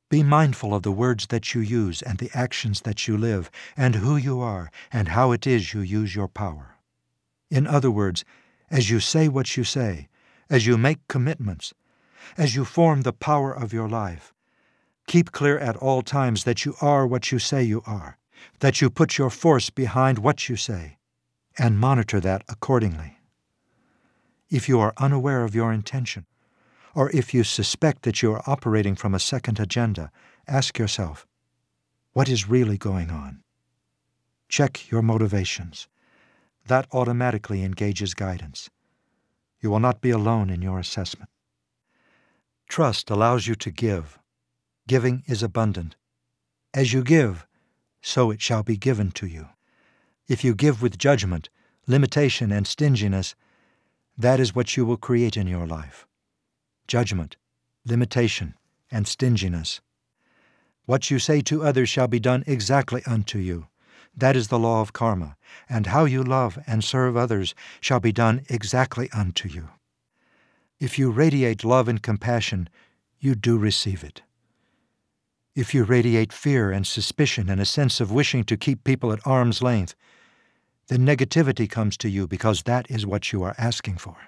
Be mindful of the words that you use and the actions that you live, and who you are and how it is you use your power. In other words, as you say what you say, as you make commitments, as you form the power of your life, keep clear at all times that you are what you say you are, that you put your force behind what you say, and monitor that accordingly. If you are unaware of your intention, or if you suspect that you are operating from a second agenda, ask yourself, what is really going on? Check your motivations. That automatically engages guidance. You will not be alone in your assessment. Trust allows you to give. Giving is abundant. As you give, so it shall be given to you. If you give with judgment, limitation, and stinginess, that is what you will create in your life. Judgment, limitation, and stinginess. What you say to others shall be done exactly unto you. That is the law of karma, and how you love and serve others shall be done exactly unto you. If you radiate love and compassion, you do receive it. If you radiate fear and suspicion and a sense of wishing to keep people at arm's length, then negativity comes to you because that is what you are asking for.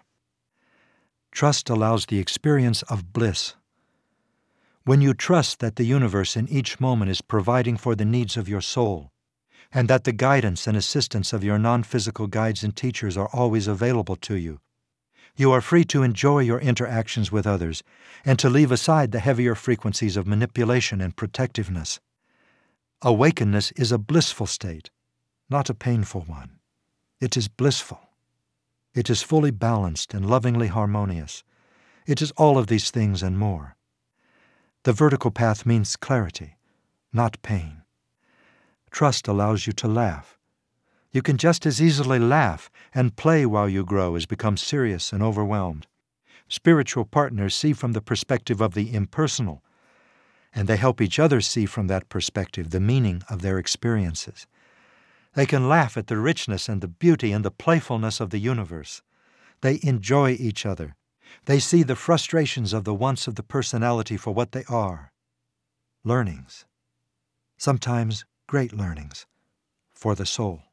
Trust allows the experience of bliss. When you trust that the universe in each moment is providing for the needs of your soul, and that the guidance and assistance of your non-physical guides and teachers are always available to you, you are free to enjoy your interactions with others and to leave aside the heavier frequencies of manipulation and protectiveness. Awakeness is a blissful state, not a painful one. It is blissful. It is fully balanced and lovingly harmonious. It is all of these things and more. The vertical path means clarity, not pain. Trust allows you to laugh. You can just as easily laugh and play while you grow as become serious and overwhelmed. Spiritual partners see from the perspective of the impersonal, and they help each other see from that perspective the meaning of their experiences. They can laugh at the richness and the beauty and the playfulness of the universe. They enjoy each other. They see the frustrations of the wants of the personality for what they are. Learnings. Sometimes great learnings for the soul.